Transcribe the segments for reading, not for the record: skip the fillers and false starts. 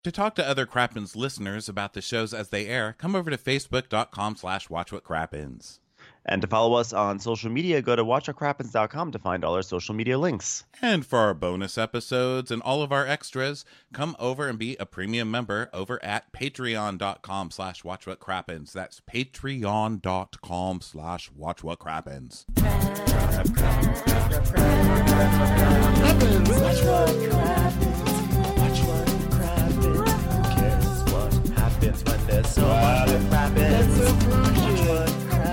To talk to other Crappens listeners about the shows as they air, come over to facebook.com/watchwhatcrappens. And to follow us on social media, go to watchwhatcrappens.com to find all our social media links. And for our bonus episodes and all of our extras, come over and be a premium member over at patreon.com/watchwhatcrappens. That's patreon.com/watchwhatcrappens. There's so much that happens. Watch what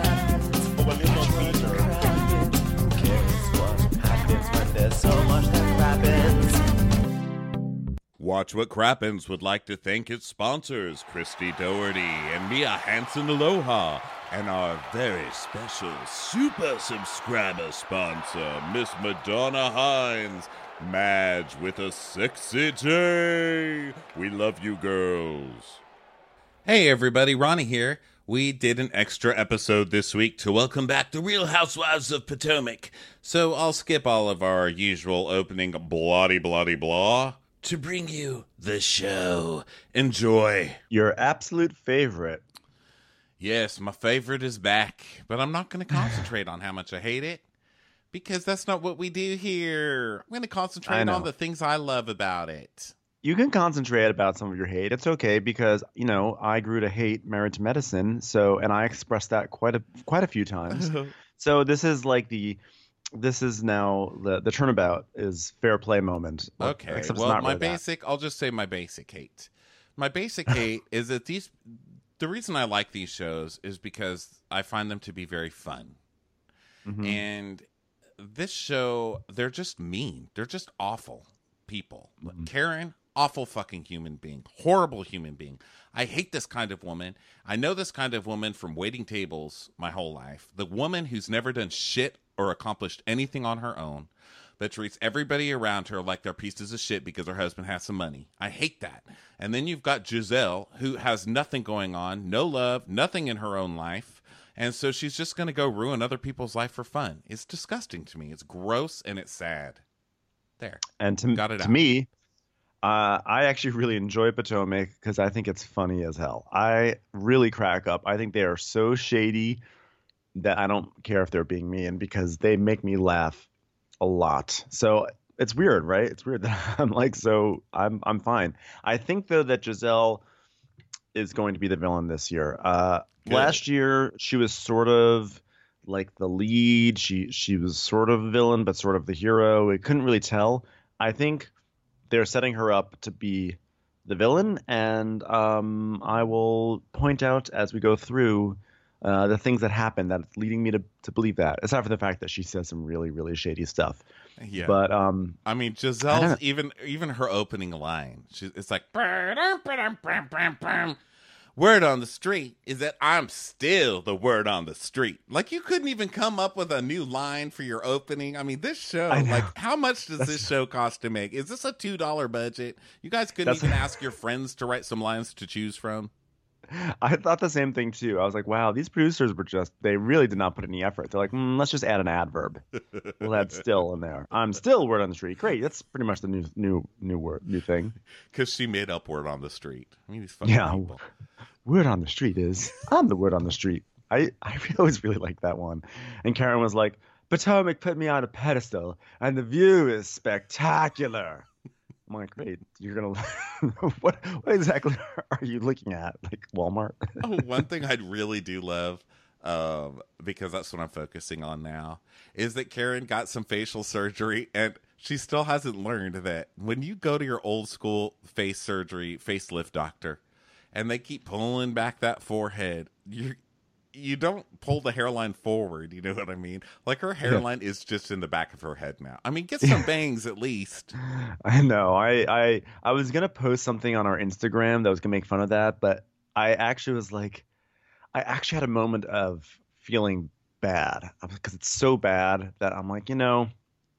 happens when there's so much that happens. Watch What Crappens would like to thank its sponsors, Christy Doherty and Mia Hansen Aloha, and our very special super subscriber sponsor, Miss Madonna Hines, Madge with a sexy J. We love you girls. Hey everybody, Ronnie here. We did an extra episode this week to welcome back the Real Housewives of Potomac. So I'll skip all of our usual opening bloody blah to bring you the show. Enjoy. Your absolute favorite. Yes, my favorite is back, but I'm not going to concentrate on how much I hate it because that's not what we do here. I'm going to concentrate on the things I love about it. You can concentrate about some of your hate. It's okay because, you know, I grew to hate Married to Medicine, and I expressed that quite a few times. So this is now the turnabout is fair play moment. Okay. Well, I'll just say my basic hate. My basic hate is that the reason I like these shows is because I find them to be very fun. Mm-hmm. And this show, they're just mean. They're just awful people. Mm-hmm. Karen, awful fucking human being. Horrible human being. I hate this kind of woman. I know this kind of woman from waiting tables my whole life. The woman who's never done shit or accomplished anything on her own, that treats everybody around her like they're pieces of shit because her husband has some money. I hate that. And then you've got Giselle, who has nothing going on, no love, nothing in her own life. And so she's just going to go ruin other people's life for fun. It's disgusting to me. It's gross and it's sad. There. And to me, I actually really enjoy Potomac because I think it's funny as hell. I really crack up. I think they are so shady that I don't care if they're being mean because they make me laugh a lot. So it's weird, right? It's weird that I'm like, so I'm fine. I think though that Giselle is going to be the villain this year. Last year she was sort of like the lead. She was sort of a villain, but sort of the hero. It couldn't really tell. I think they're setting her up to be the villain, and I will point out as we go through the things that happen that's leading me to believe that, aside from the fact that she says some really, really shady stuff. Yeah. But I mean, Giselle's even her opening line, it's like word on the street is that I'm still the word on the street. Like, you couldn't even come up with a new line for your opening. I mean, this show, like, how much does this show cost to make? Is this a $2 budget? You guys couldn't even ask your friends to write some lines to choose from? I thought the same thing too. I was like, wow, these producers they really did not put any effort. They're like, let's just add an adverb. We'll add still in there. I'm still word on the street. Great. That's pretty much the new thing. Because she made up word on the street. I mean, these fucking people. Word on the street is I'm the word on the street. I always really liked that one. And Karen was like, Potomac put me on a pedestal and the view is spectacular. I'm like, great. You're gonna what exactly are you looking at? Like Walmart? Oh, one thing I really do love, because that's what I'm focusing on now, is that Karen got some facial surgery, and she still hasn't learned that when you go to your old school face surgery facelift doctor, and they keep pulling back that forehead, you don't pull the hairline forward, you know what I mean? Like, her hairline is just in the back of her head now. I mean, get some bangs at least. I know. I was going to post something on our Instagram that was going to make fun of that, but I actually had a moment of feeling bad because it's so bad that I'm like,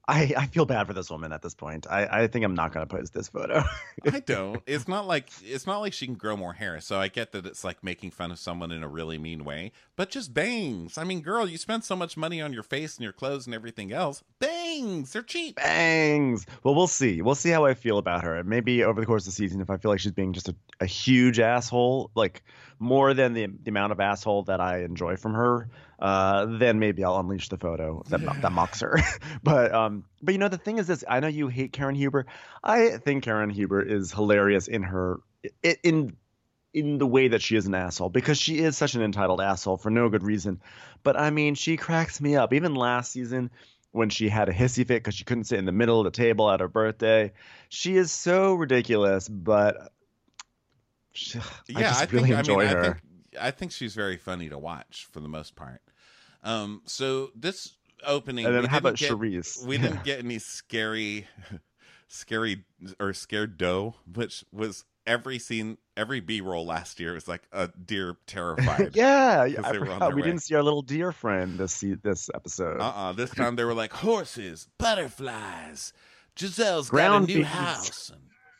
I feel bad for this woman at this point. I think I'm not going to post this photo. I don't. It's not like she can grow more hair. So I get that it's like making fun of someone in a really mean way, but just bangs. I mean, girl, you spend so much money on your face and your clothes and everything else. Bangs, they're cheap. Bangs. Well, we'll see. We'll see how I feel about her. And maybe over the course of the season, if I feel like she's being just a huge asshole, like more than the amount of asshole that I enjoy from her, then maybe I'll unleash the photo that mocks her. But you know, the thing is this, I know you hate Karen Huber. I think Karen Huber is hilarious in her in the way that she is an asshole, because she is such an entitled asshole for no good reason. But I mean, she cracks me up. Even last season, when she had a hissy fit because she couldn't sit in the middle of the table at her birthday, she is so ridiculous. But I just really enjoy her. I think she's very funny to watch for the most part. So this opening, and then how about Charisse? We didn't get any scary or scared doe, which was every scene, every B-roll last year was like a deer terrified. Yeah, I forgot we didn't see our little deer friend this episode. This time they were like horses, butterflies. Giselle's got a new house.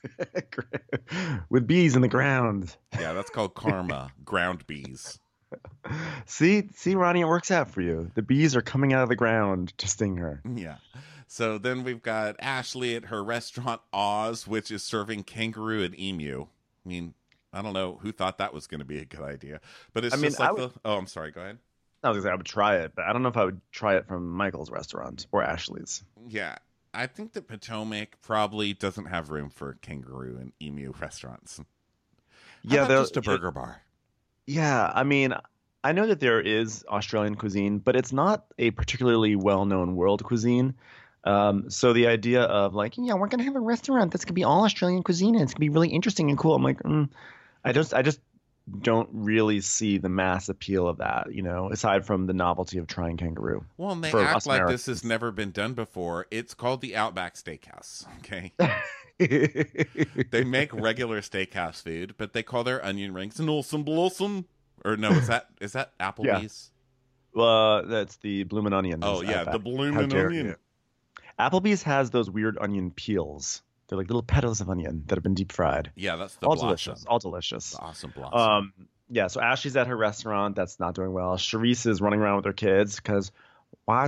With bees in the ground. Yeah, that's called karma. Ground bees. See, Ronnie, it works out for you. The bees are coming out of the ground to sting her. Yeah. So then we've got Ashley at her restaurant Oz, which is serving kangaroo and emu. I mean, I don't know who thought that was going to be a good idea, but it's just like oh, I'm sorry. Go ahead. I was going to say I would try it, but I don't know if I would try it from Michael's restaurant or Ashley's. Yeah. I think that Potomac probably doesn't have room for kangaroo and emu restaurants. Yeah, they're just a burger bar. Yeah, I mean, I know that there is Australian cuisine, but it's not a particularly well-known world cuisine. So the idea of like, yeah, we're gonna have a restaurant that's gonna be all Australian cuisine and it's gonna be really interesting and cool. I'm like, I just don't really see the mass appeal of that, you know, aside from the novelty of trying kangaroo. Well, and they act like this has never been done before. It's called the Outback Steakhouse. Okay. They make regular steakhouse food, but they call their onion rings an awesome blossom. Or no, is that Applebee's? Well, that's the Bloomin' Onion. Oh yeah, the Bloomin' Onion. You. Applebee's has those weird onion peels. They're like little petals of onion that have been deep fried. Yeah, that's the all blossom. Delicious. All delicious. The awesome blossom. Yeah, so Ashley's at her restaurant that's not doing well. Charisse is running around with her kids because why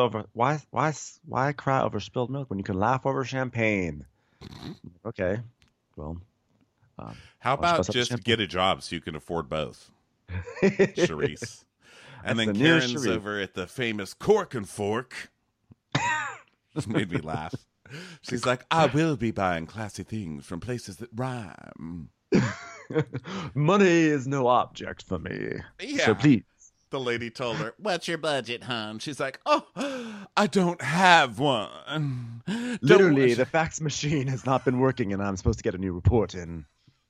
cry over spilled milk when you can laugh over champagne? Okay, well, how about just get a job so you can afford both, Charisse? And then Karen's over at the famous Cork and Fork. This made me laugh. She's like, I will be buying classy things from places that rhyme. Money is no object for me. Yeah. So please. The lady told her, what's your budget, hon? She's like, oh, I don't have one. Literally, the fax machine has not been working and I'm supposed to get a new report in.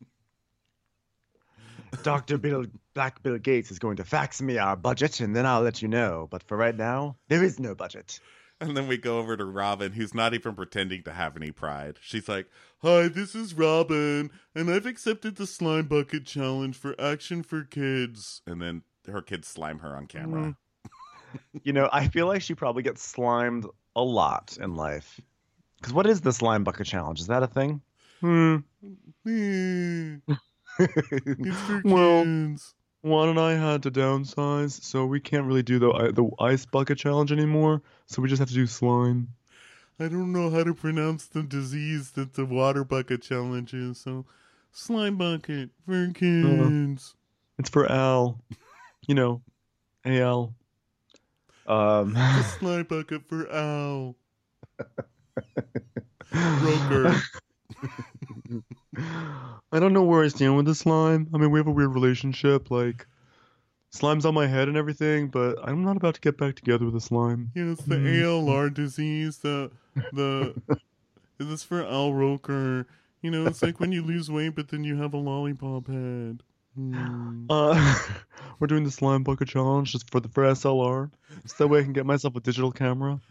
Dr. Black Bill Gates is going to fax me our budget and then I'll let you know. But for right now, there is no budget. And then we go over to Robin, who's not even pretending to have any pride. She's like, hi, this is Robin, and I've accepted the slime bucket challenge for Action for Kids. And then her kids slime her on camera. You know, I feel like she probably gets slimed a lot in life. Because what is the slime bucket challenge? Is that a thing? It's for kids. Juan and I had to downsize, so we can't really do the ice bucket challenge anymore. So we just have to do slime. I don't know how to pronounce the disease that the water bucket challenge is, so slime bucket for kids. It's for Al. You know, Al. The slime bucket for Al. Roker. I don't know where I stand with the slime. I mean, we have a weird relationship. Like, slime's on my head and everything, but I'm not about to get back together with the slime. Yeah, it's the ALR disease. This is for Al Roker. You know, it's like when you lose weight, but then you have a lollipop head. We're doing the slime bucket challenge just for SLR, so that way I can get myself a digital camera.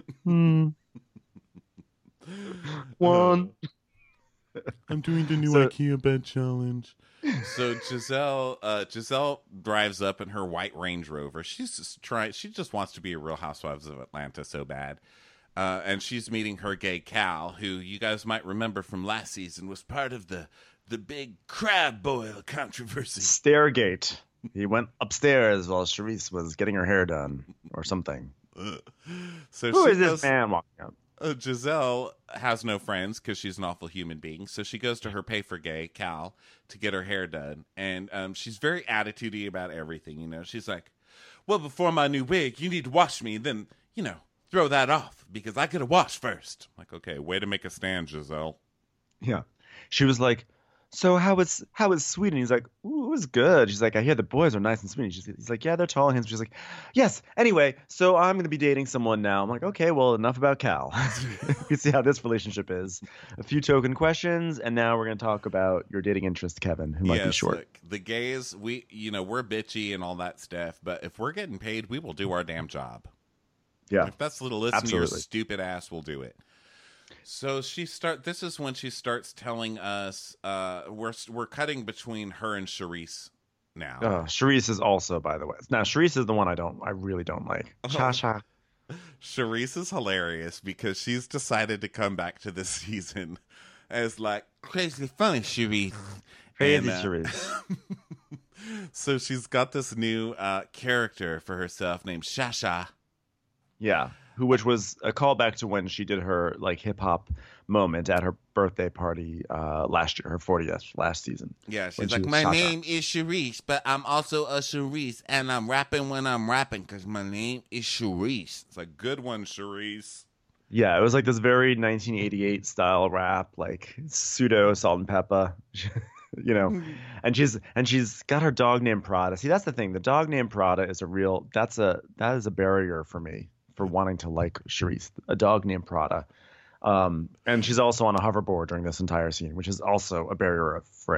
One. I'm doing the new IKEA bed challenge. So Giselle drives up in her white Range Rover. She just wants to be a Real Housewives of Atlanta so bad. And she's meeting her gay Cal, who you guys might remember from last season was part of the big crab boil controversy. Stairgate. He went upstairs while Charisse was getting her hair done or something. So Who is this man walking up? Giselle has no friends because she's an awful human being. So she goes to her pay for gay, Cal, to get her hair done. And she's very attitudey about everything. You know, she's like, well, before my new wig, you need to wash me. And then, you know, throw that off because I get a wash first. I'm like, okay, way to make a stand, Giselle. Yeah. She was like, so how was Sweden? He's like, ooh, it was good. She's like, I hear the boys are nice and sweet. He's like, yeah, they're tall and handsome. She's like, yes. Anyway, so I'm going to be dating someone now. I'm like, okay, well, enough about Cal. You see how this relationship is. A few token questions, and now we're going to talk about your dating interest, Kevin, who might be short. Look, the gays, we're bitchy and all that stuff, but if we're getting paid, we will do our damn job. Yeah. If that's little listen to your stupid ass, we'll do it. So this is when she starts telling us we're cutting between her and Charisse now. Charisse is also, by the way. Now Charisse is the one I really don't like. Cha-cha. Charisse is hilarious because she's decided to come back to this season as like crazy funny Charisse. Crazy Charisse. So she's got this new character for herself named Shasha. Yeah. Which was a callback to when she did her like hip hop moment at her birthday party last year, her 40th last season. Yeah, she's like, my name is Charisse, but I'm also a Charisse, and I'm rapping when I'm rapping because my name is Charisse. It's like, good one, Charisse. Yeah, it was like this very 1988 style rap, like pseudo Salt and Pepper, you know. And she's got her dog named Prada. See, that's the thing. The dog named Prada is that is a barrier for me. For wanting to like Charisse, a dog named Prada. And she's also on a hoverboard during this entire scene, which is also a barrier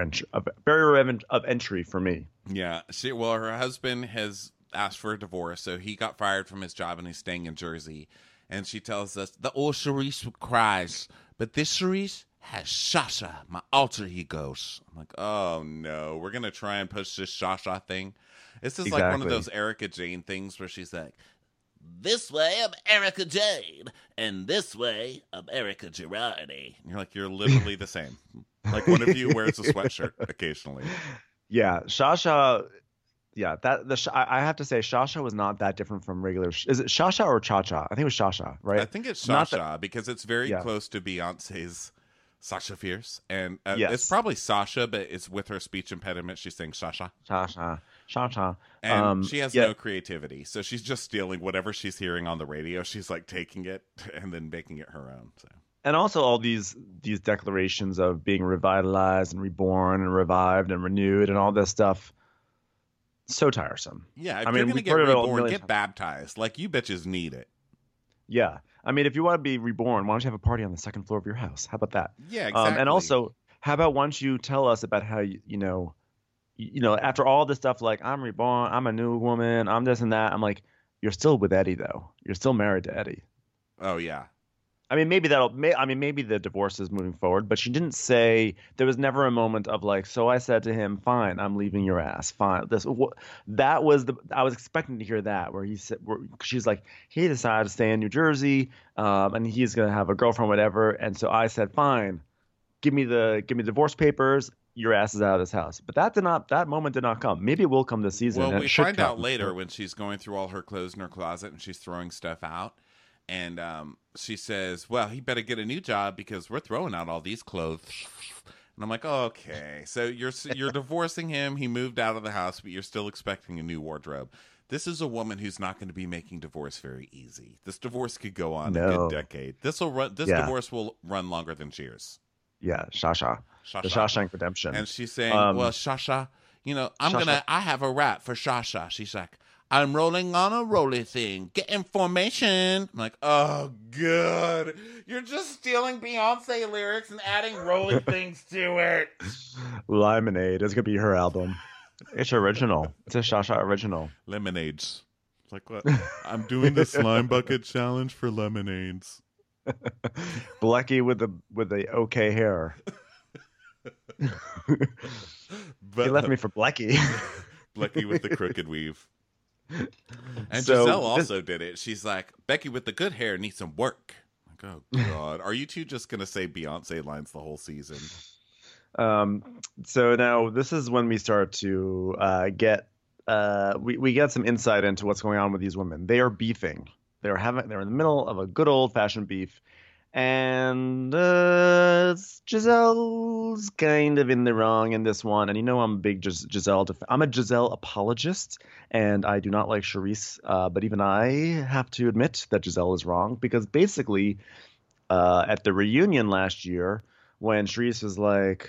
of entry for me. Yeah. Her husband has asked for a divorce, so he got fired from his job and he's staying in Jersey. And she tells us, the old Charisse cries, but this Charisse has Shasha, my alter egos. I'm like, oh no, we're going to try and push this Shasha thing. This is like one of those Erica Jane things where she's like, this way I'm Erica Jane, and this way I'm Erica Girardi. You're like, you're literally the same. Like one of you wears a sweatshirt occasionally. Yeah, Shasha. Yeah, I have to say, Shasha was not that different from regular. Is it Shasha or Cha-Cha? I think it was Shasha, right? I think it's Shasha because it's very close to Beyonce's Sasha Fierce, and it's probably Sasha, but it's with her speech impediment. She's saying Shasha. Shasha. And she has no creativity, so she's just stealing whatever she's hearing on the radio. She's like taking it and then making it her own. So. And also all these declarations of being revitalized and reborn and revived and renewed and all this stuff. So tiresome. Yeah, if you're going to get reborn, get baptized. Like, you bitches need it. Yeah. I mean, if you want to be reborn, why don't you have a party on the second floor of your house? How about that? Yeah, exactly. And also, how about once you tell us about how, you know, after all this stuff, like, I'm reborn, I'm a new woman, I'm this and that, I'm like, you're still with Eddie, though. You're still married to Eddie. Oh, yeah. I mean, maybe maybe the divorce is moving forward, but she didn't say, there was never a moment of like, so I said to him, fine, I'm leaving your ass. Fine. I was expecting to hear that where she's like, he decided to stay in New Jersey, and he's going to have a girlfriend, whatever. And so I said, fine, give me the divorce papers. Your ass is out of this house. But that moment did not come. Maybe it will come this season. Well, we find out later when she's going through all her clothes in her closet and she's throwing stuff out. And she says, well, he better get a new job because we're throwing out all these clothes. And I'm like, oh, okay. So you're divorcing him. He moved out of the house, but you're still expecting a new wardrobe. This is a woman who's not going to be making divorce very easy. This divorce could go on a good decade. This divorce will run longer than Cheers. Yeah, Shasha. The Shawshank Redemption. And she's saying, well, Shasha, I have a rap for Shasha. She's like, I'm rolling on a rolly thing. Get information. I'm like, oh, good. You're just stealing Beyonce lyrics and adding rolly things to it. Lemonade is going to be her album. It's original. It's a Shasha original. Lemonades. It's like, what? I'm doing the slime bucket challenge for lemonades. Blecky with the okay hair. But, he left me for Blecky. Blecky with the crooked weave. And so Giselle also did it. She's like, Becky with the good hair needs some work. Oh God, are you two just gonna say Beyonce lines the whole season? So now this is when we start to get we get some insight into what's going on with these women. They are beefing. They're in the middle of a good old fashioned beef, and Giselle's kind of in the wrong in this one. And you know I'm a big Giselle. I'm a Giselle apologist, and I do not like Charisse. But even I have to admit that Giselle is wrong because basically, at the reunion last year, when Charisse was like,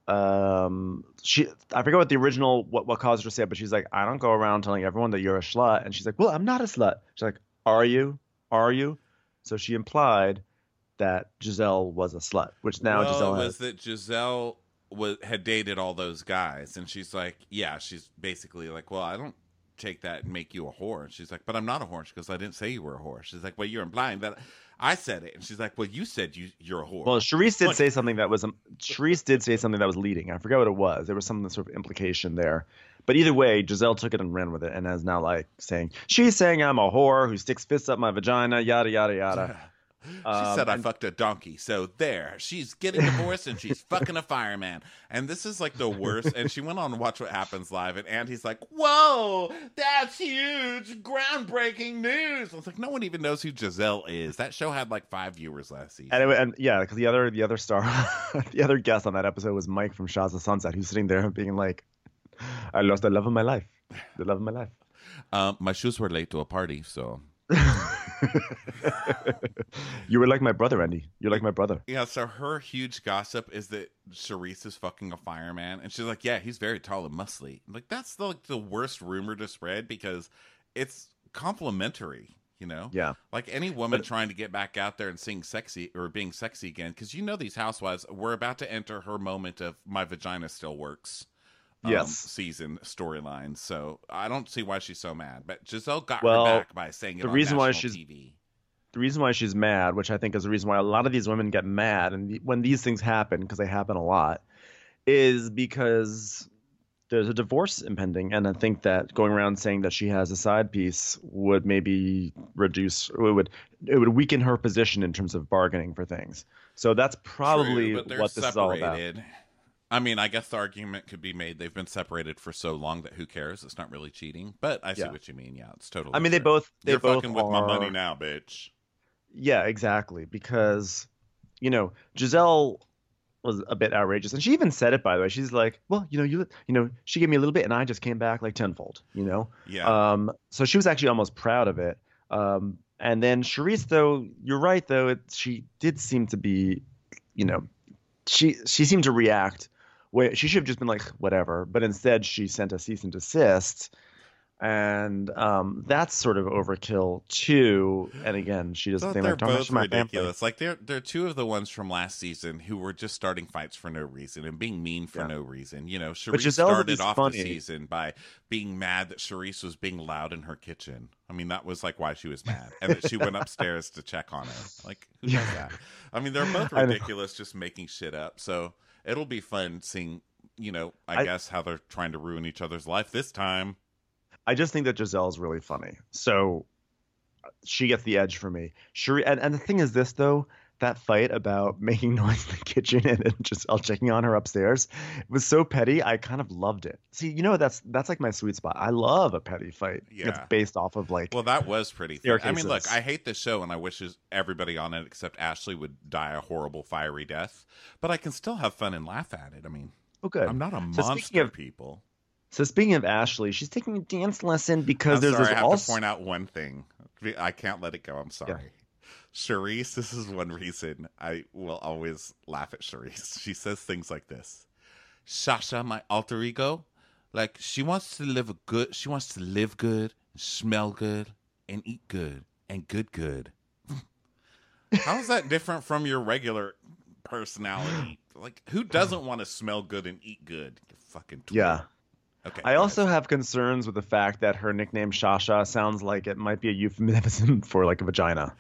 I forget what the original what caused her to say it, but she's like, I don't go around telling everyone that you're a slut, and she's like, well, I'm not a slut. She's like, are you? So she implied that Giselle was a slut, which now Giselle was that Giselle had dated all those guys, and she's like, yeah, she's basically like, well, I don't take that and make you a whore. And she's like, but I'm not a whore because I didn't say you were a whore. She's like, well, you're implying that I said it. And she's like, well, you said you're a whore. Well, Charisse did say something that was leading. I forget what it was. There was some sort of implication there. But either way, Giselle took it and ran with it and is now like she's saying I'm a whore who sticks fists up my vagina, yada, yada, yada. She said I fucked a donkey. So there, she's getting divorced and she's fucking a fireman. And this is like the worst. And she went on to Watch What Happens Live, and Andy's like, whoa, that's huge, groundbreaking news. I was like, no one even knows who Giselle is. That show had like 5 viewers last season. And yeah, because the other star, the other guest on that episode was Mike from Shahs of Sunset, who's sitting there being like, I lost the love of my life. The love of my life. My shoes were late to a party, so... You were like my brother, Andy. You're like my brother. Yeah, so her huge gossip is that Charisse is fucking a fireman, and she's like, yeah, he's very tall and muscly. I'm like, that's the worst rumor to spread because it's complimentary, you know? Yeah. Like any woman trying to get back out there and sing sexy or being sexy again, because you know these housewives, we're about to enter her moment of my vagina still works. Season storyline. So I don't see why she's so mad. But Giselle got her back by saying it on national TV. The reason why she's mad, which I think is the reason why a lot of these women get mad, and when these things happen, because they happen a lot, is because there's a divorce impending. And I think that going around saying that she has a side piece would maybe it would weaken her position in terms of bargaining for things. So that's probably what this is all about. I mean, I guess the argument could be made they've been separated for so long that who cares? It's not really cheating. But I see what you mean. Yeah, it's totally. I mean, true. You're fucking with my money now, bitch. Yeah, exactly. Because, Giselle was a bit outrageous, and she even said it, by the way. She's like, well, she gave me a little bit, and I just came back like tenfold. Yeah. So she was actually almost proud of it. And then Charisse, though, you're right, though, she did seem to be, she seemed to react. She should have just been like, whatever. But instead, she sent a cease and desist. And that's sort of overkill, too. And again, she doesn't think they're like, both ridiculous. Like, they're two of the ones from last season who were just starting fights for no reason and being mean for no reason. Charisse started off the season by being mad that Charisse was being loud in her kitchen. I mean, that was like why she was mad. And that she went upstairs to check on her. Like, who does that? I mean, they're both ridiculous, just making shit up. So it'll be fun seeing, I guess, how they're trying to ruin each other's life this time. I just think that Giselle's really funny. So she gets the edge for me. And the thing is this, though, that fight about making noise in the kitchen and then Giselle checking on her upstairs, it was so petty. I kind of loved it. See, that's like my sweet spot. I love a petty fight. Yeah. It's based off of like. Well, that was pretty. I mean, look, I hate this show and I wish everybody on it except Ashley would die a horrible, fiery death. But I can still have fun and laugh at it. I mean, I'm not a monster, people. So speaking of Ashley, she's taking a dance lesson because I have to point out one thing. I can't let it go. I'm sorry. Yeah. Charisse, this is one reason I will always laugh at Charisse. She says things like this. Sasha, my alter ego, like she wants to live good, smell good, and eat good, and good. How is that different from your regular personality? Like, who doesn't want to smell good and eat good? You fucking twit. Yeah. Okay, I also have concerns with the fact that her nickname Shasha sounds like it might be a euphemism for like a vagina.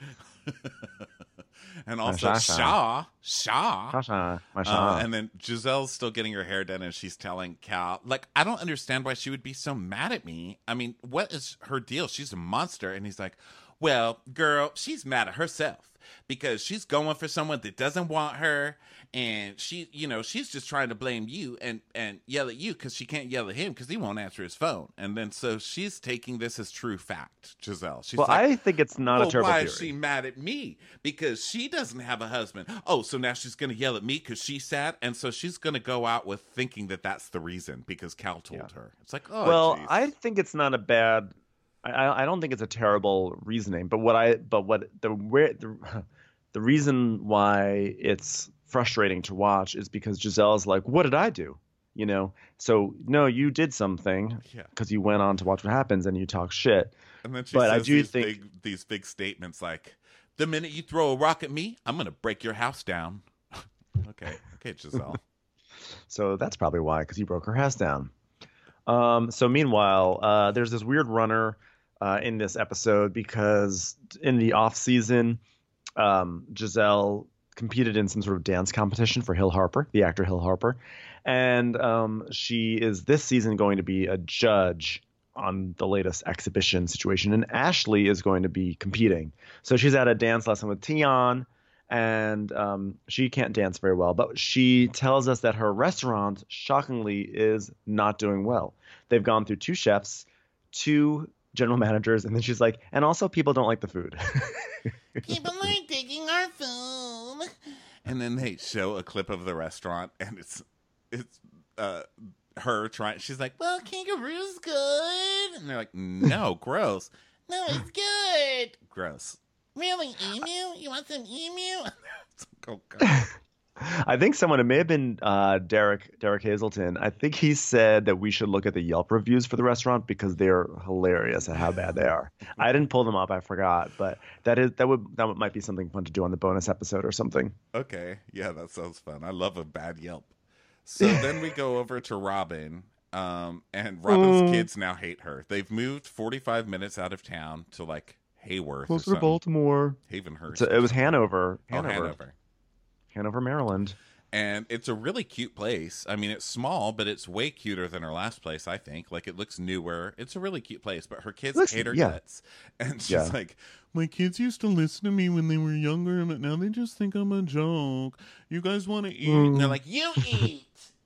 And also Shaw. Shasha, and then Giselle's still getting her hair done and she's telling Cal, like, I don't understand why she would be so mad at me. I mean, what is her deal? She's a monster. And he's like, Well, girl, she's mad at herself because she's going for someone that doesn't want her, and she's just trying to blame you and yell at you because she can't yell at him because he won't answer his phone. And then so she's taking this as true fact, Giselle. She's like, I think it's not a terrible why theory. is she mad at me? Because she doesn't have a husband. Oh, so now she's going to yell at me because she's sad, and so she's going to go out with thinking that that's the reason because Cal told her. It's like, oh, well, geez. I think it's not a bad. I don't think it's a terrible reasoning, but the reason why it's frustrating to watch is because Giselle's like, what did I do? So no, you did something because you went on to watch what happens and you talk shit. And then she says these big statements like, the minute you throw a rock at me, I'm going to break your house down. Okay, Giselle. So that's probably why, because you broke her house down. So meanwhile, there's this weird runner in this episode because in the off season, Giselle competed in some sort of dance competition for Hill Harper, the actor Hill Harper, and she is this season going to be a judge on the latest exhibition situation, and Ashley is going to be competing. So she's at a dance lesson with Tion, and she can't dance very well, but she tells us that her restaurant, shockingly, is not doing well. They've gone through 2 chefs, 2 general managers, and then she's like, and also people don't like the food. People are taking our food. And then they show a clip of the restaurant, and it's her trying. She's like, well, kangaroo's good. And they're like, no, gross. No, it's good. Gross. Really, emu? You want some emu? Oh, God. I think it may have been Derek Hazelton. I think he said that we should look at the Yelp reviews for the restaurant because they're hilarious at how bad they are. I didn't pull them up, I forgot, but that might be something fun to do on the bonus episode or something. Okay, yeah, that sounds fun. I love a bad Yelp. So then we go over to Robin, and Robin's kids now hate her. They've moved 45 minutes out of town to like Hayworth, closer to Baltimore, Havenhurst. It was Hanover. Hanover, Maryland. And it's a really cute place. I mean, it's small, but it's way cuter than her last place, I think. Like, it looks newer. It's a really cute place, but her kids hate her guts. And she's like, my kids used to listen to me when they were younger, but now they just think I'm a joke. You guys want to eat? And they're like, you eat!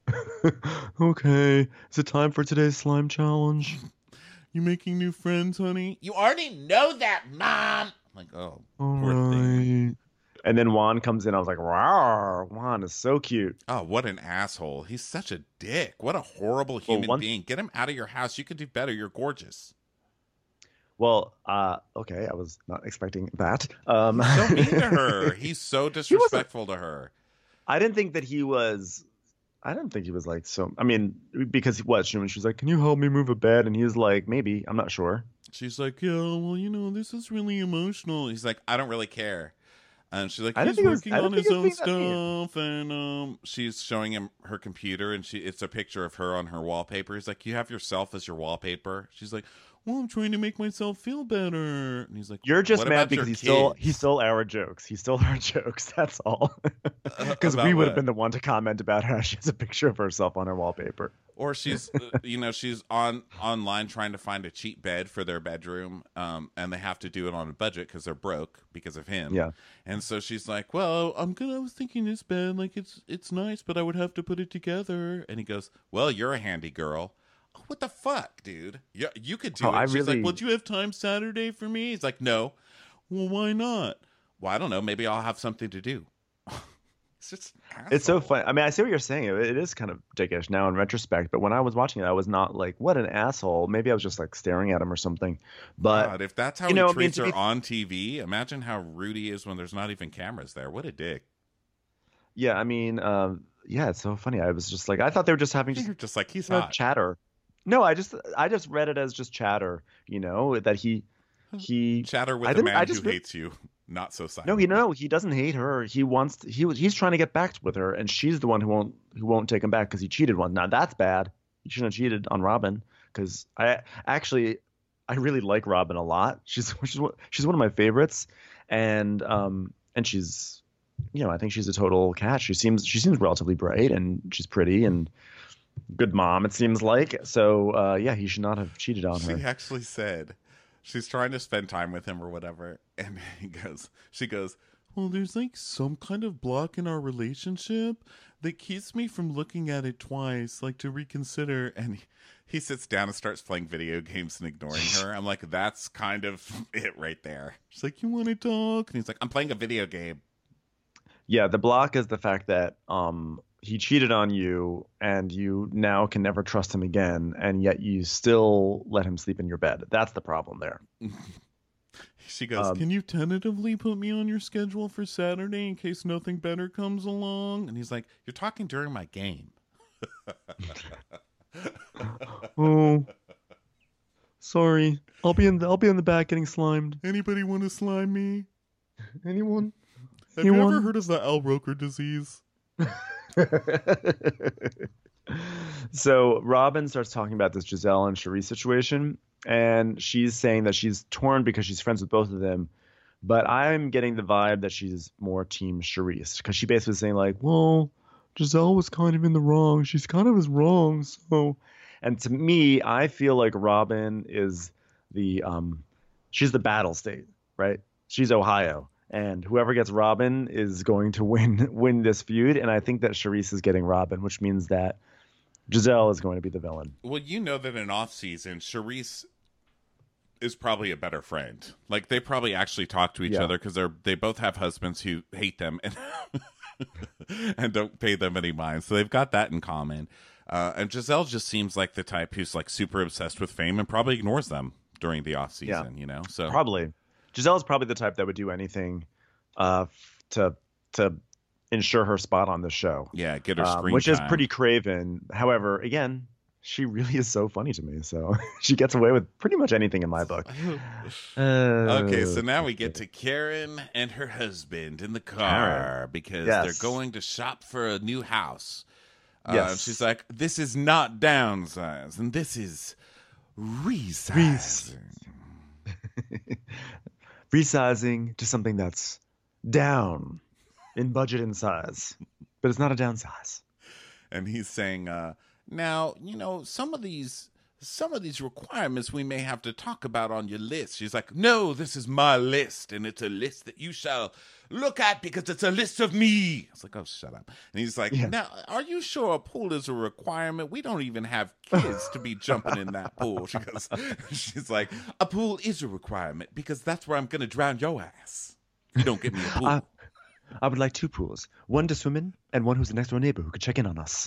Okay. Is it time for today's slime challenge? You making new friends, honey? You already know that, Mom! I'm like, oh, poor thing. And then Juan comes in. I was like, wow, Juan is so cute. Oh, what an asshole. He's such a dick. What a horrible human being. Get him out of your house. You could do better. You're gorgeous. Well, okay. I was not expecting that. So mean to her. He's so disrespectful to her. I didn't think he was like so. I mean, because she was like, can you help me move a bed? And he's like, maybe. I'm not sure. She's like, yeah, well, this is really emotional. He's like, I don't really care. And she's like, he's working on his own stuff, and she's showing him her computer, and it's a picture of her on her wallpaper. He's like, you have yourself as your wallpaper? She's like, well, I'm trying to make myself feel better. And he's like, you're just mad because he stole our jokes. He stole our jokes. That's all. Because we would have been the one to comment about how she has a picture of herself on her wallpaper. Or she's, she's online trying to find a cheap bed for their bedroom, and they have to do it on a budget because they're broke because of him. Yeah. And so she's like, well, I was thinking this bed, like it's nice, but I would have to put it together. And he goes, well, you're a handy girl. What the fuck, dude? Yeah, you could do it. She's like, well, do you have time Saturday for me? He's like, no. Well, why not? Well, I don't know. Maybe I'll have something to do. It's so funny. I mean, I see what you're saying. It is kind of dickish now in retrospect, but when I was watching it, I was not like, what an asshole. Maybe I was just like staring at him or something. But God, if that's how he treats her on TV, imagine how rude he is when there's not even cameras there. What a dick. Yeah, I mean, yeah, it's so funny. I was just like, I thought they were just having just like he's hot chatter. No, I just read it as just chatter. That he chatter with a man who hates you. Not so silent. No, he doesn't hate her. He's trying to get back with her, and she's the one who won't take him back because he cheated once. Now that's bad. He shouldn't have cheated on Robin because I really like Robin a lot. She's one of my favorites, and she's I think she's a total catch. She seems relatively bright, and she's pretty and good mom. It seems like so. Yeah, he should not have cheated on her. She actually said she's trying to spend time with him or whatever, and she goes, well, there's like some kind of block in our relationship that keeps me from looking at it twice, like to reconsider. And he sits down and starts playing video games and ignoring her. I'm like, that's kind of it right there. She's like, you want to talk? And he's like, I'm playing a video game. Yeah, the block is the fact that he cheated on you and you now can never trust him again, and yet you still let him sleep in your bed. That's the problem there. She goes, can you tentatively put me on your schedule for Saturday in case nothing better comes along? And he's like, you're talking during my game. Oh, sorry. I'll be in the back getting slimed. Anybody want to slime me? Anyone? Have you ever heard of the Al Roker disease? So Robin starts talking about this Giselle and Charisse situation, and she's saying that she's torn because she's friends with both of them. But I'm getting the vibe that she's more team Charisse, because she basically saying like, well, Giselle was kind of in the wrong. She's kind of as wrong. So, and to me, I feel like Robin is she's the battle state, right? She's Ohio. And whoever gets Robin is going to win this feud. And I think that Charisse is getting Robin, which means that Giselle is going to be the villain. Well, you know that in off season, Charisse is probably a better friend. Like, they probably actually talk to each other because they both have husbands who hate them and and don't pay them any mind. So they've got that in common. And Giselle just seems like the type who's like super obsessed with fame and probably ignores them during the off season. You know, so probably. Giselle's probably the type that would do anything to ensure her spot on the show. Yeah, get her screen which time. is pretty craven. However, again, she really is so funny to me. So she gets away with pretty much anything in my book. Okay, so now we get to Karen and her husband in the car because they're going to shop for a new house. She's like, this is not downsize, and this is resizing. Resizing to something that's down in budget and size, but it's not a downsize. And he's saying, now, you know, some of these requirements we may have to talk about on your list. She's like, no, this is my list, and it's a list that you shall look at because it's a list of me. I was like, oh, shut up. And he's like, now, are you sure a pool is a requirement? We don't even have kids to be jumping in that pool. She's like, a pool is a requirement because that's where I'm going to drown your ass. You don't get me a pool. I would like 2 pools, one to swim in and one who's the next door neighbor who could check in on us.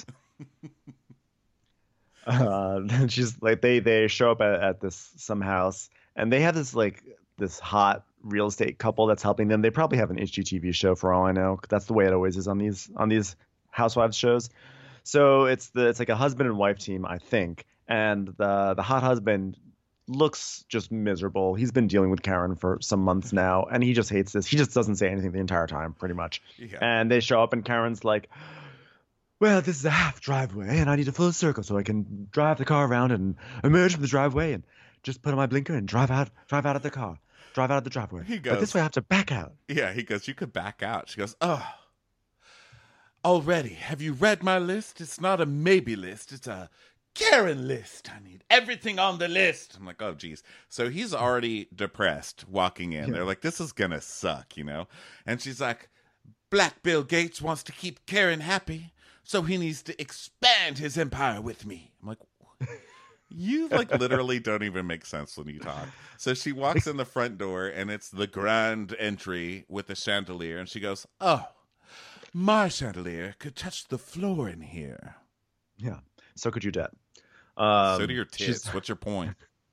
Then she's like, they show up at some house, and they have this hot real estate couple that's helping them. They probably have an HGTV show for all I know. That's the way it always is on these housewives shows. So it's like a husband and wife team, I think. And the hot husband looks just miserable. He's been dealing with Karen for some months now, and he just hates this. He just doesn't say anything the entire time, pretty much. Yeah. And they show up, and Karen's like, well, this is a half driveway, and I need a full circle so I can drive the car around and emerge from the driveway and just put on my blinker and drive out of the car, drive out of the driveway. He goes, but this way I have to back out. Yeah, he goes, you could back out. She goes, oh, already. Have you read my list? It's not a maybe list. It's a Karen list. I need everything on the list. I'm like, oh, geez. So he's already depressed walking in. They're like, this is going to suck, you know? And she's like, Black Bill Gates wants to keep Karen happy, so he needs to expand his empire with me. I'm like, you like literally don't even make sense when you talk. So she walks in the front door, and it's the grand entry with the chandelier. And she goes, oh, my chandelier could touch the floor in here. Yeah. So could your debt. So do your tits. What's your point?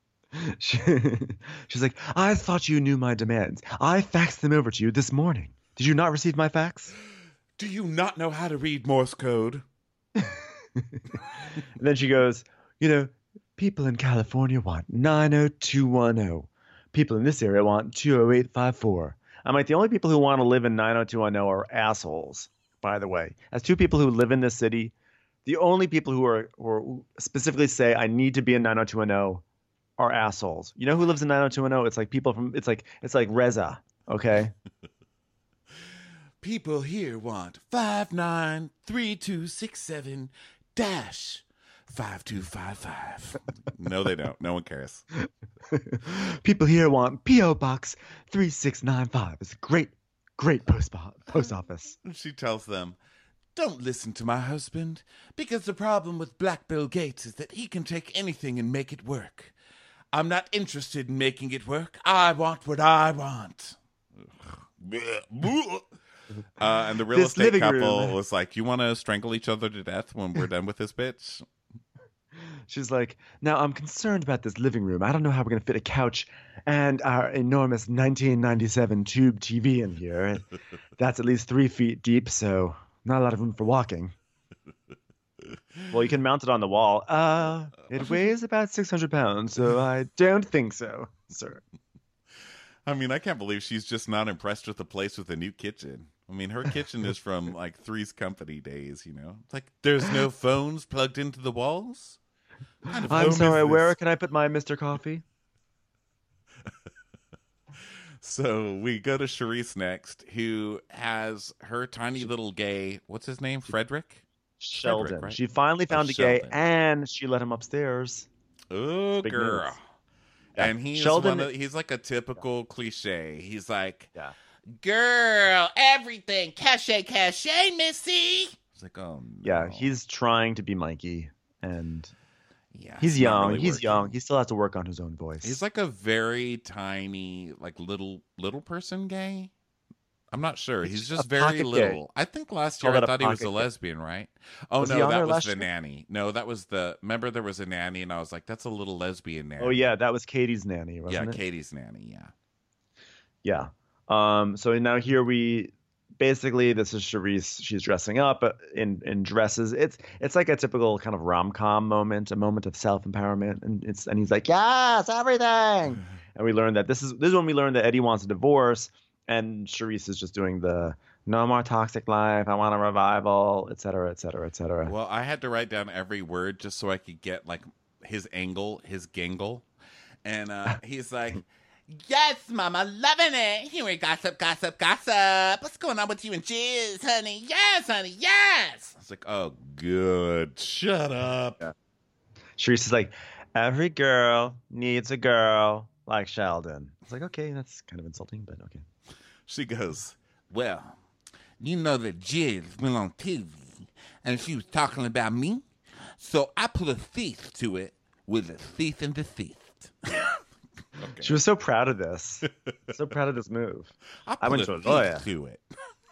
She's like, I thought you knew my demands. I faxed them over to you this morning. Did you not receive my fax? Do you not know how to read Morse code? And then she goes, you know, people in California want 90210. People in this area want 20854. I'm like, the only people who want to live in 90210 are assholes, by the way. As 2 people who live in this city, the only people who specifically say I need to be in 90210 are assholes. You know who lives in 90210? It's like people from it's like Reza, okay? People here want 593267-5255. No, they don't. No one cares. People here want P.O. Box 3695. It's a great post office. She tells them, "Don't listen to my husband, because the problem with Black Bill Gates is that he can take anything and make it work. I'm not interested in making it work. I want what I want." And the real This estate living couple room. was like, "You want to strangle each other to death when we're done with this bitch?" She's like, now I'm concerned about this living room. I don't know how we're going to fit a couch and our enormous 1997 tube TV in here. That's at least 3 feet deep, so not a lot of room for walking. Well, you can mount it on the wall. It weighs about 600 pounds, so I don't think so, sir. I mean, I can't believe she's just not impressed with the place with a new kitchen. I mean, her kitchen is from like Three's Company days, you know? It's like, there's no phones plugged into the walls? What kind of home I'm is sorry, this? where can I put my Mr. Coffee? So we go to Charisse next, who has her tiny little gay, what's his name? Frederick? Sheldon. Frederick, right? She finally found a gay, Sheldon. and she let him upstairs. Oh, Big girl. news. Yeah. And he's Sheldon- he's like a typical cliche. He's like, Yeah. "Girl, everything, cachet, Missy." It's like, oh, no. Yeah, he's trying to be Mikey, and yeah, he's it's not young. really He's working. young. He still has to work on his own voice. He's like a very tiny, like little person gay. I'm not sure. He's just a very pocket little. I think last year Call I that a thought he was a pocket gay. lesbian, right? Oh Was he no, on that there was last the year? nanny. No, that was the. Remember, there was a nanny, and I was like, "That's a little lesbian nanny." Oh yeah, that was Katie's nanny, wasn't yeah, it? Katie's nanny. Yeah. Yeah. So now here we basically this is Charisse. She's dressing up in dresses. It's like a typical kind of rom-com moment, a moment of self-empowerment, and he's like, yes, everything. And we learn that this is when we learn that Eddie wants a divorce, and Charisse is just doing the no more toxic life. I want a revival, et cetera, et cetera, et cetera. Well, I had to write down every word just so I could get like his angle, his gangle, and he's like, "Yes, mama, loving it. Here we gossip. What's going on with you and Jizz, honey? Yes, honey, yes." I was like, "Oh, good. Shut up." Yeah. Charisse is like, every girl needs a girl like Sheldon. It's like, okay, that's kind of insulting, but okay. She goes, "Well, you know that Jizz went on TV, and she was talking about me, so I put a thief to it with a thief and deceased." Okay. She was so proud of this. So proud of this move. I went put to a a thief lawyer. to it.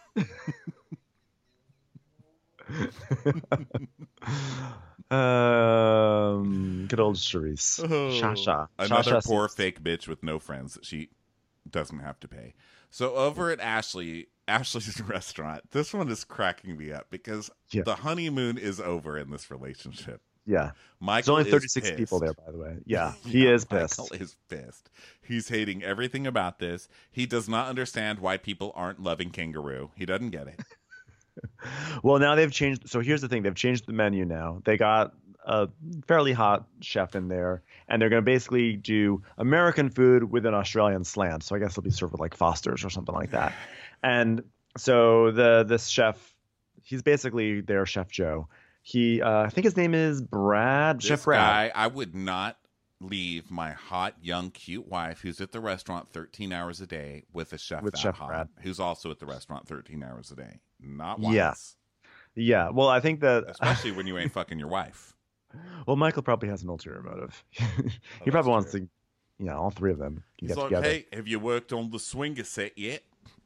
Good old Charisse. Shasha. Another Shasha poor Six. fake bitch with no friends that she doesn't have to pay. So over at Ashley's restaurant, this one is cracking me up because Yeah. the honeymoon is over in this relationship. Yeah. Michael There's only is 36 pissed. people there, by the way. Yeah. He is pissed. Michael is pissed. He's hating everything about this. He does not understand why people aren't loving kangaroo. He doesn't get it. Well, now they've changed. So here's the thing. They've changed the menu now. They got a fairly hot chef in there, and they're going to basically do American food with an Australian slant. So I guess it'll be served with like Foster's or something like that. And so this chef, he's basically their Chef Joe. He, I think his name is Brad. This Chef Brad. guy, I would not leave my hot, young, cute wife who's at the restaurant 13 hours a day with a chef With that Chef hot, Brad. who's also at the restaurant 13 hours a day. Not once. Yeah. Yeah. Well, I think that. Especially when you ain't fucking your wife. Well, Michael probably has an ulterior motive. He that's probably wants true. to, all three of them can He's get like, together. "Hey, have you worked on the swinger set yet?"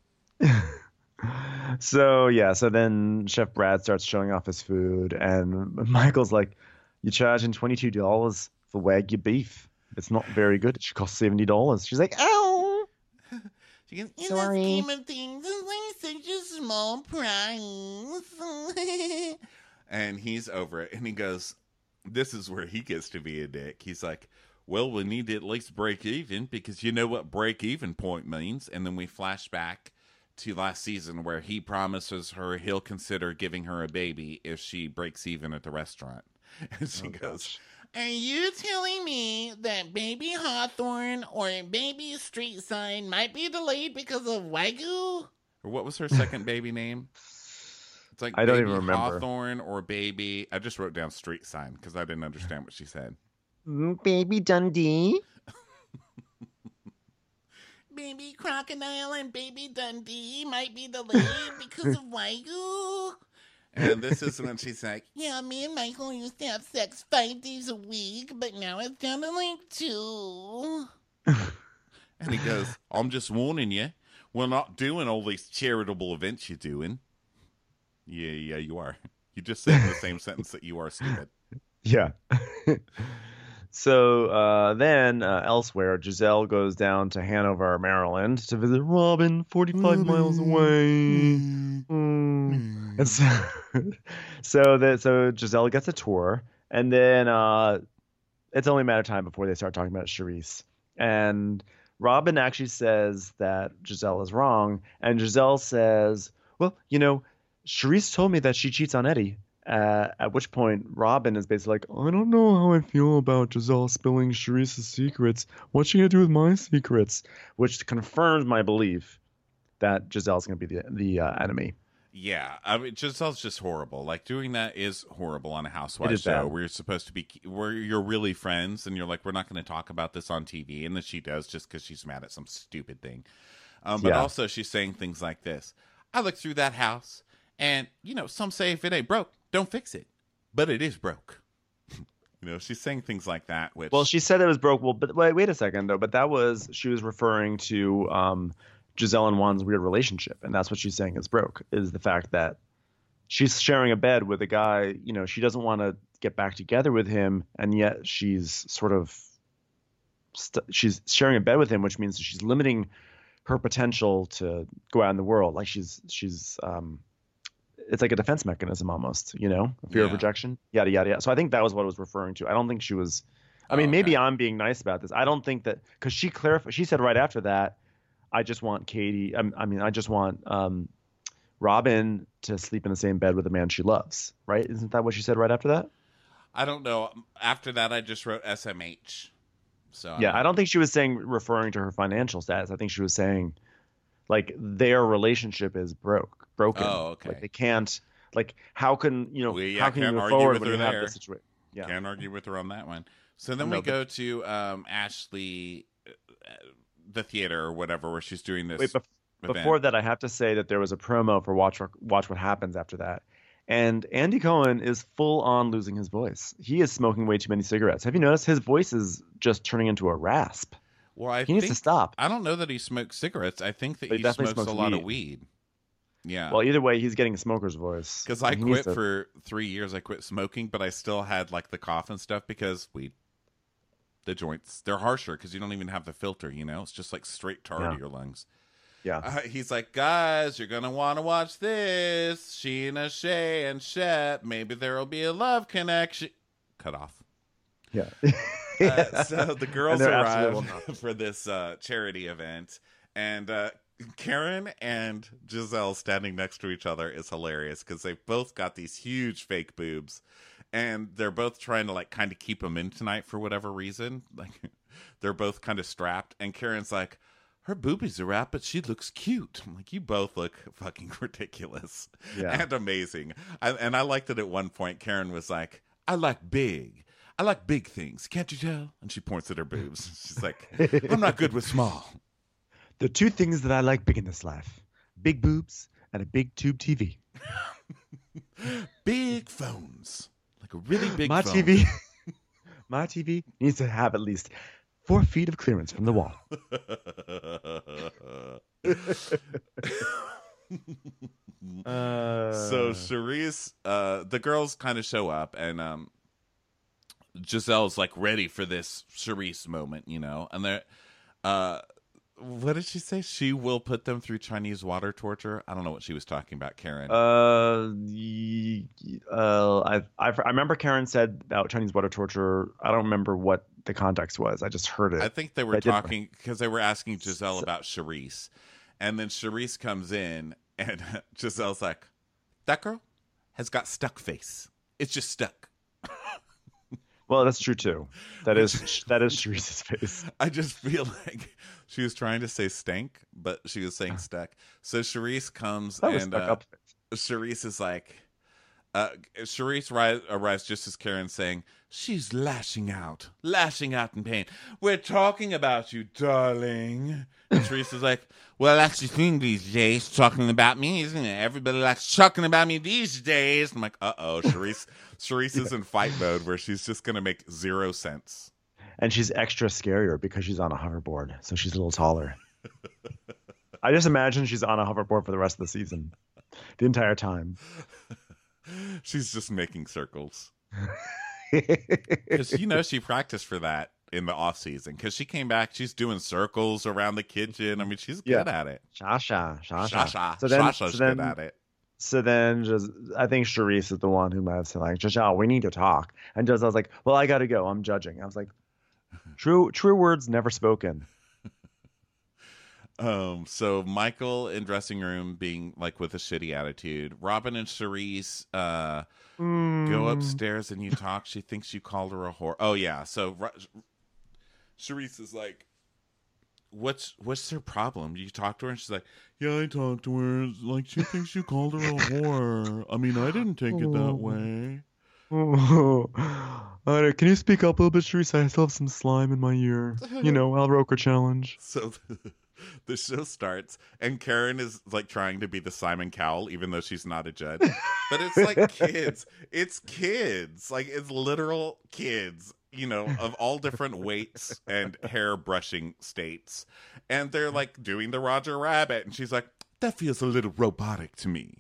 So then Chef Brad starts showing off his food, and Michael's like, "You're charging $22 for Wagyu beef. It's not very good. It should cost $70." She's like, "Ow." She goes, "In Sorry. the scheme of things, it's like such a small price." And he's over it, and he goes, this is where he gets to be a dick. He's like, "Well, we need to at least break even, because you know what break even point means." And then we flash back to last season where he promises her he'll consider giving her a baby if she breaks even at the restaurant. And she goes, "Are you telling me that Baby Hawthorne or Baby Street Sign might be delayed because of Wagyu?" Or what was her second baby name? It's like I don't Baby even remember. Hawthorne or Baby. I just wrote down Street Sign because I didn't understand what she said. Baby Dundee. Baby Crocodile and Baby Dundee might be delayed because of Waigu. And this is when she's like, yeah, me and Michael used to have sex 5 days a week, but now it's down to like 2. And he goes, I'm just warning you, we're not doing all these charitable events you're doing. Yeah, you are. You just said in the same sentence that you are stupid. Yeah. So then elsewhere, Giselle goes down to Hanover, Maryland to visit Robin, 45 miles away. And so Giselle gets a tour, and then it's only a matter of time before they start talking about Charisse. And Robin actually says that Giselle is wrong, and Giselle says, well, Charisse told me that she cheats on Eddie. At which point, Robin is basically like, I don't know how I feel about Giselle spilling Charisse's secrets. What's she going to do with my secrets? Which confirms my belief that Giselle's going to be the enemy. Yeah, I mean, Giselle's just horrible. Like, doing that is horrible on a housewife show where you're supposed to be, where you're really friends, and you're like, we're not going to talk about this on TV. And then she does just because she's mad at some stupid thing. But also, she's saying things like this. I looked through that house, and, some say if it ain't broke, don't fix it. But it is broke. She's saying things like that. Which, well, she said it was broke. Well, but wait a second, though. But she was referring to Giselle and Juan's weird relationship. And that's what she's saying is broke, is the fact that she's sharing a bed with a guy. She doesn't want to get back together with him. And yet she's sort of she's sharing a bed with him, which means she's limiting her potential to go out in the world. Like she's it's like a defense mechanism almost, a fear of rejection, yada, yada, yada. So I think that was what it was referring to. I don't think she was, maybe I'm being nice about this. I don't think that, because she clarified, she said right after that, I just want I just want Robin to sleep in the same bed with a man she loves, right? Isn't that what she said right after that? I don't know. After that, I just wrote SMH. So I don't think she was referring to her financial status. I think she was saying, like, their relationship is broken. Oh, okay. Like, they can't. Like, how can how can you move forward when you have this situation? Yeah, can't argue with her on that one. So then we go to Ashley, the theater or whatever, where she's doing this. Wait, before that, I have to say that there was a promo for Watch What Happens after that, and Andy Cohen is full on losing his voice. He is smoking way too many cigarettes. Have you noticed his voice is just turning into a rasp? Well, he needs to stop. I don't know that he smokes cigarettes. I think that he smokes a lot of weed. Yeah. Well, either way, he's getting a smoker's voice. Because I quit for 3 years. I quit smoking, but I still had like the cough and stuff because the joints, they're harsher because you don't even have the filter, It's just like straight tar to your lungs. Yeah. He's like, guys, you're going to want to watch this. Sheena, Shay, and Shep. Maybe there will be a love connection. Cut off. Yeah. So the girls arrive for this charity event, and Karen and Giselle standing next to each other is hilarious because they've both got these huge fake boobs, and they're both trying to like kind of keep them in tonight for whatever reason. Like they're both kind of strapped, and Karen's like, her boobies are out, but she looks cute. I'm like, you both look fucking ridiculous and amazing. And I liked it at one point. Karen was like, I like big things. Can't you tell? And she points at her boobs. She's like, I'm not good with small. The two things that I like big in this life: big boobs and a big tube TV. Big phones. Like a really big my phone. My TV needs to have at least 4 feet of clearance from the wall. So Charisse, the girls kind of show up, and Giselle's like ready for this Charisse moment, and they're what did she say? She will put them through Chinese water torture. I don't know what she was talking about, Karen. I remember Karen said about Chinese water torture. I don't remember what the context was. I just heard it. I think they were talking because they were asking Giselle about Charisse, and then Charisse comes in, and Giselle's like, "That girl has got stuck face. It's just stuck." Well, that's true too. That is Charisse's face. I just feel like she was trying to say stank, but she was saying stuck. So Charisse comes and Charisse is like, Charisse arrives just as Karen's saying, she's lashing out in pain. We're talking about you, darling. And Charisse is like, well, that's the thing these days, talking about me, isn't it? Everybody likes talking about me these days. I'm like, uh-oh, Charisse is in fight mode where she's just going to make 0 sense. And she's extra scarier because she's on a hoverboard, so she's a little taller. I just imagine she's on a hoverboard for the rest of the season, the entire time. She's just making circles. Because, she practiced for that in the off season. Because she came back, she's doing circles around the kitchen. I mean, she's good at it. Shasha's good at it. So then I think Charisse is the one who might have said, like, Zhezhou, we need to talk. And Giselle's like, well, I got to go. I'm judging. I was like, true words never spoken. So Michael in dressing room being like with a shitty attitude. Robin and Charisse go upstairs and you talk. She thinks you called her a whore. Oh yeah. So Charisse is like, what's her problem? You talk to her and she's like, yeah, I talked to her. Like, she thinks you called her a whore. I mean, I didn't take it that way. Can you speak up a little bit, Charisse? I still have some slime in my ear. Al Roker challenge. So the show starts and Karen is like trying to be the Simon Cowell even though she's not a judge. But it's like kids. It's kids. Like, it's literal kids, of all different weights and hair brushing states. And they're like doing the Roger Rabbit and she's like, that feels a little robotic to me.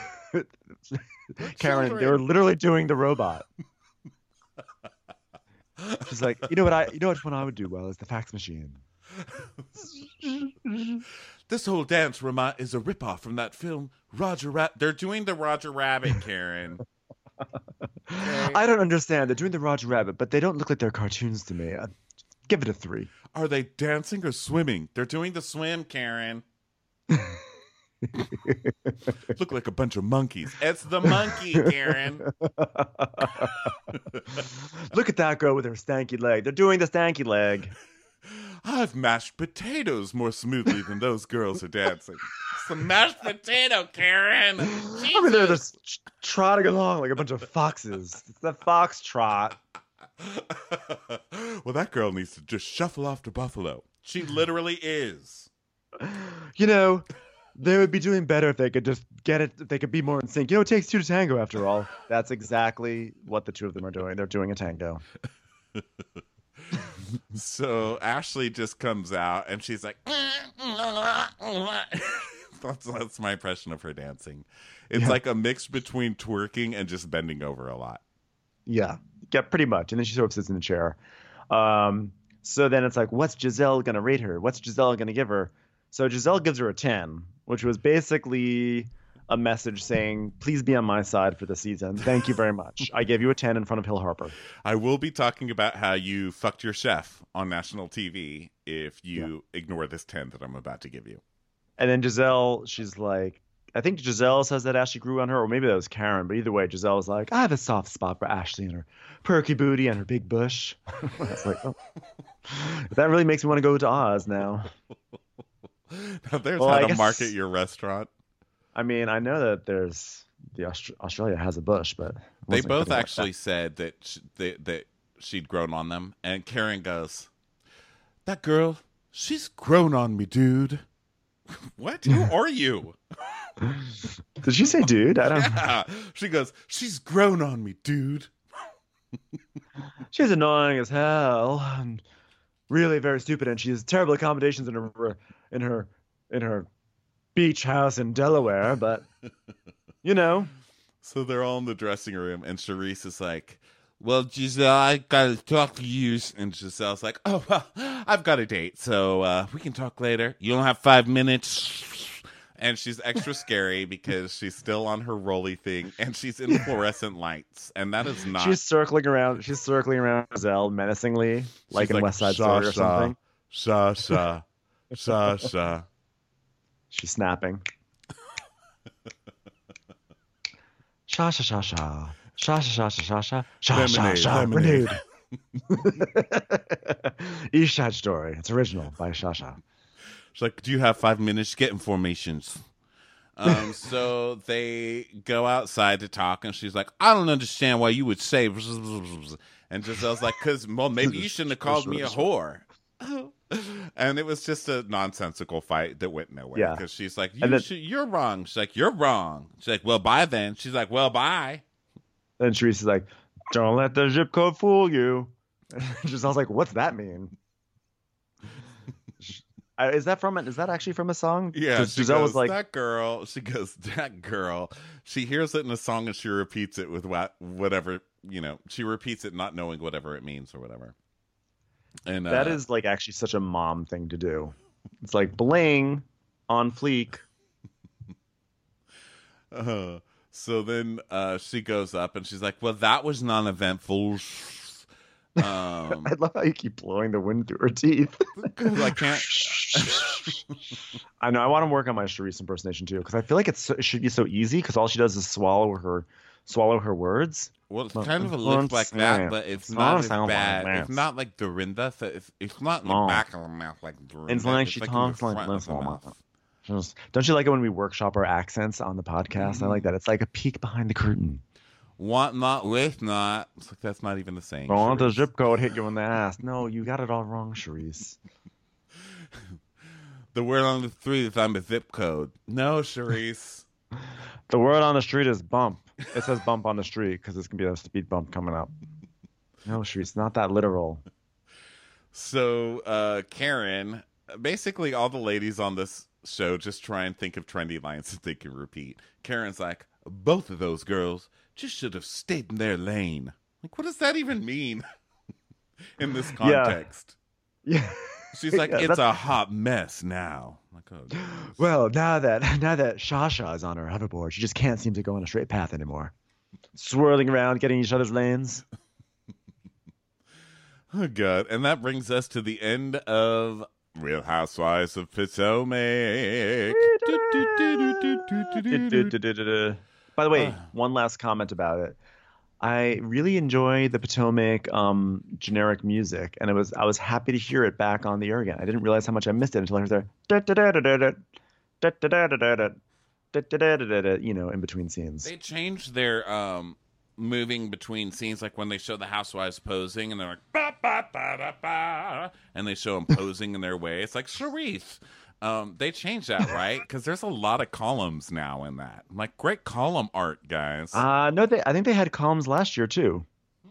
Karen, they were literally doing the robot. She's like, you know what one I would do well is the fax machine. This whole dance is a ripoff from that film Roger Rabbit. They're doing the Roger Rabbit, Karen. Okay. I don't understand. They're doing the Roger Rabbit, but they don't look like they're cartoons to me. Give it a 3. Are they dancing or swimming? They're doing the swim, Karen. Look like a bunch of monkeys. It's the monkey, Karen. Look at that girl with her stanky leg. They're doing the stanky leg. I've mashed potatoes more smoothly than those girls are dancing. Some mashed potato, Karen. Jesus. I mean, they're just trotting along like a bunch of foxes. It's the fox trot. Well, that girl needs to just shuffle off to Buffalo. She literally is. They would be doing better if they could just get it. If they could be more in sync. It takes 2 to tango after all. That's exactly what the 2 of them are doing. They're doing a tango. So Ashley just comes out and she's like, that's my impression of her dancing. It's like a mix between twerking and just bending over a lot. Yeah, pretty much. And then she sort of sits in a chair. So then it's like, what's Giselle going to rate her? What's Giselle going to give her? So Giselle gives her a 10, which was basically a message saying, please be on my side for the season. Thank you very much. I gave you a 10 in front of Hill Harper. I will be talking about how you fucked your chef on national TV if you ignore this 10 that I'm about to give you. And then Giselle, she's like, I think Giselle says that Ashley grew on her, or maybe that was Karen, but either way, Giselle was like, I have a soft spot for Ashley and her perky booty and her big bush. I was like, oh. That really makes me want to go to Oz now. Now there's how to market your restaurant. I mean, I know that there's Australia has a bush, but they both actually said that that she'd grown on them. And Karen goes, "That girl, she's grown on me, dude." What? Who are you? Did she say dude? I don't. Yeah. She goes, "She's grown on me, dude." She's annoying as hell and really very stupid, and she has terrible accommodations in her beach house in Delaware, but So they're all in the dressing room and Charisse is like, well, Giselle, I gotta talk to you. And Giselle's like, oh, well, I've got a date, so we can talk later. You don't have 5 minutes. And she's extra scary because she's still on her rolly thing and she's in fluorescent lights. And that is not. She's circling around Giselle menacingly, like in West Side Story or something. Sasha. She's snapping. Sha. Lemonade. East Side Story. It's original by Shasha. She's like, do you have 5 minutes? Get informations. So they go outside to talk, and she's like, I don't understand why you would say. And Giselle's like, because, well, maybe you shouldn't have called me a whore. And it was just a nonsensical fight that went nowhere. Yeah. Because she's like, you're wrong. She's like, you're wrong. She's like, well, bye then. She's like, well, bye. Then Charisse is like, don't let the zip code fool you. Giselle's like, what's that mean? Is that actually from a song? Yeah, Giselle was like, that girl. She goes, that girl. She hears it in a song and she repeats it with whatever, she repeats it not knowing whatever it means or whatever. And that is like actually such a mom thing to do. It's like bling on fleek. So then she goes up and she's like, well, that was non-eventful. I love how you keep blowing the wind through her teeth. I can't. I know. I want to work on my Charisse impersonation too, because I feel like it should be so easy. Because all she does is swallow her words. Well, it's kind of a lift like that, but it's not as bad. It's not like Dorinda. So it's not in the back of the mouth like Dorinda. It's like she talks like this. Don't you like it when we workshop our accents on the podcast? Mm-hmm. I like that. It's like a peek behind the curtain. Want not with not. It's like that's not even the same. Want the zip code hit you in the ass? No, you got it all wrong, Charisse. The word on the street is I'm a zip code. No, Charisse. The word on the street is bump. It says bump on the street because it's gonna be a speed bump coming up. No, Charisse, not that literal. So, Karen, basically all the ladies on this show just try and think of trendy lines that they can repeat. Karen's like, both of those girls just should have stayed in their lane. Like, what does that even mean in this context? Yeah. She's like, it's a hot mess now. Like, oh, well, now that Shasha is on her hoverboard, she just can't seem to go on a straight path anymore. Swirling around, getting each other's lanes. Oh, God. And that brings us to the end of Real Housewives of Potomac. By the way, one last comment about it. I really enjoy the Potomac generic music, and I was happy to hear it back on the air again. I didn't realize how much I missed it until I heard there, in between scenes. They changed their moving between scenes, like when they show the housewives posing, and they're like ba ba ba da ba, and they show them posing in their way. It's like Charisse. They changed that, right? Because there's a lot of columns now in that. Like, great column art, guys. No, I think they had columns last year too.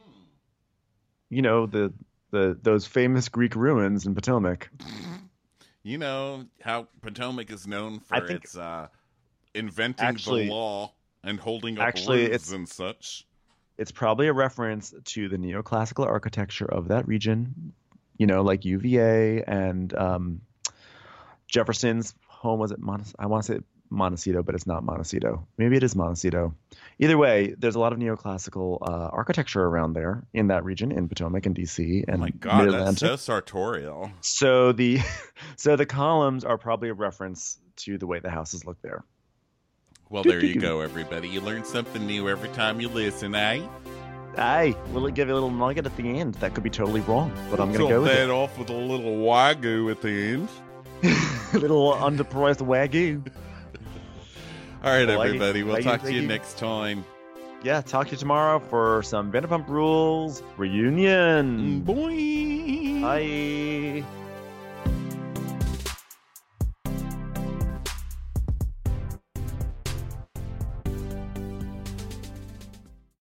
Those famous Greek ruins in Potomac. You know how Potomac is known for its inventing the law and holding up rules and such. It's probably a reference to the neoclassical architecture of that region. Like UVA and Jefferson's home. Was it I want to say Montecito, but it's not Montecito. Maybe it is Montecito. Either way, there's a lot of neoclassical architecture around there in that region, in Potomac and DC and oh my God, Mid-Atlantic. That's so sartorial. So the columns are probably a reference to the way the houses look there. Well, there you go, everybody. You learn something new every time you listen, eh? Hey, will it give you a little nugget at the end? That could be totally wrong, but I'm going to go with it. That off with a little wagyu at the end. A little underpriced wagyu. All right, everybody. We'll talk to you next time. Yeah, talk to you tomorrow for some Vanderpump Rules reunion. Boing. Bye.